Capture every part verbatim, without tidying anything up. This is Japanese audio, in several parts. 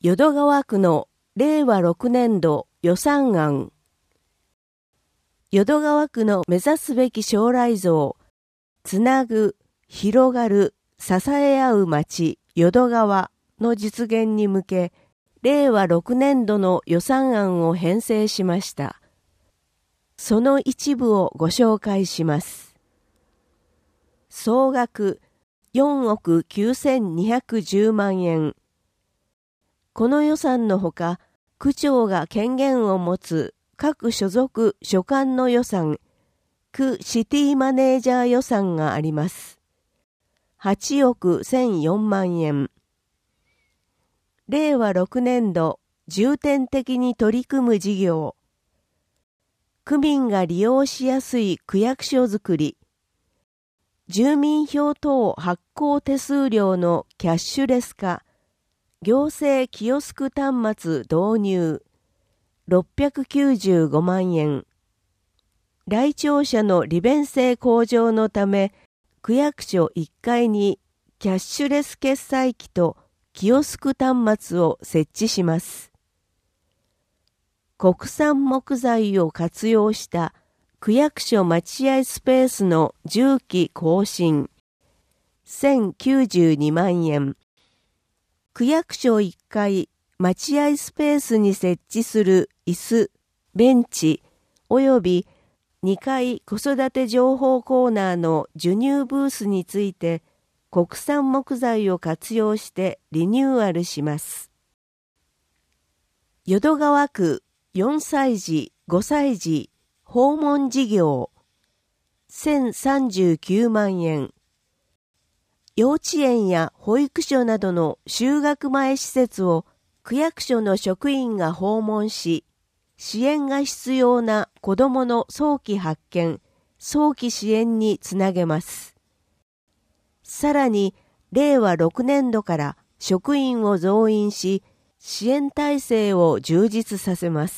淀川区のれいわろくねんど予算案。淀川区の目指すべき将来像、つなぐ、広がる、支え合う町、淀川の実現に向け、れいわろくねんどの予算案を編成しました。その一部をご紹介します。総額よんおくきゅうせんにひゃくじゅうまんえん。この予算のほか、区長が権限を持つ各所属所管の予算、区シティマネージャー予算があります。はちおくせんよんまんえん。れいわろくねんど重点的に取り組む事業。区民が利用しやすい区役所づくり。住民票等発行手数料のキャッシュレス化。行政キオスク端末導入ろっぴゃくきゅうじゅうごまんえん。来庁者の利便性向上のため、区役所いっかいにキャッシュレス決済機とキオスク端末を設置します。国産木材を活用した区役所待合スペースの重機更新せんきゅうじゅうにまんえん。区役所いっかい待合スペースに設置する椅子、ベンチおよびにかい子育て情報コーナーの授乳ブースについて国産木材を活用してリニューアルします。淀川区よんさいじ、ごさいじ訪問事業せんさんじゅうきゅうまんえん。幼稚園や保育所などの就学前施設を区役所の職員が訪問し、支援が必要な子どもの早期発見、早期支援につなげます。さらに、れいわろくねんどから職員を増員し、支援体制を充実させます。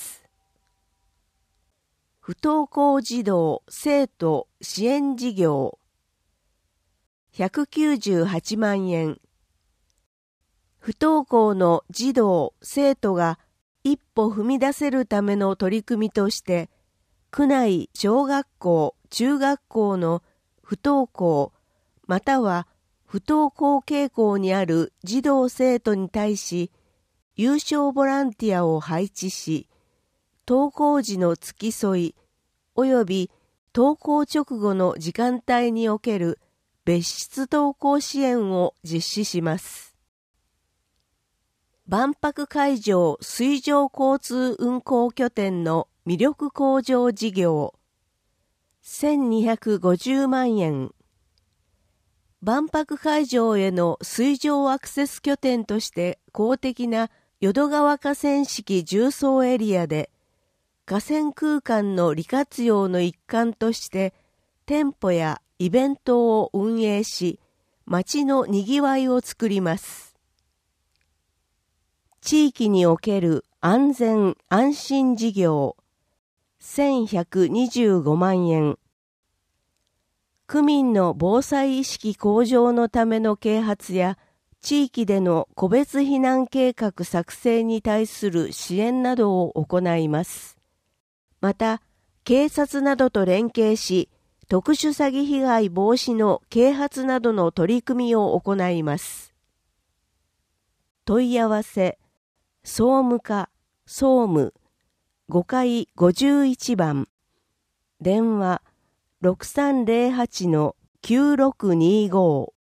不登校児童生徒支援事業ひゃくきゅうじゅうはちまんえん。不登校の児童生徒が一歩踏み出せるための取り組みとして、区内小学校、中学校の不登校または不登校傾向にある児童生徒に対し、有償ボランティアを配置し、登校時の付き添いおよび登校直後の時間帯における別室登校支援を実施します。万博会場水上交通運行拠点の魅力向上事業せんにひゃくごじゅうまんえん。万博会場への水上アクセス拠点として公的な淀川河川敷縦走エリアで河川空間の利活用の一環として店舗やイベントを運営し、街のにぎわいを作ります。地域における安全安心事業せんひゃくにじゅうごまんえん。区民の防災意識向上のための啓発や地域での個別避難計画作成に対する支援などを行います。また、警察などと連携し、特殊詐欺被害防止の啓発などの取り組みを行います。問い合わせ、総務課、総務、ごかいごじゅういちばん、電話ろくさんぜろはちのきゅうろくにご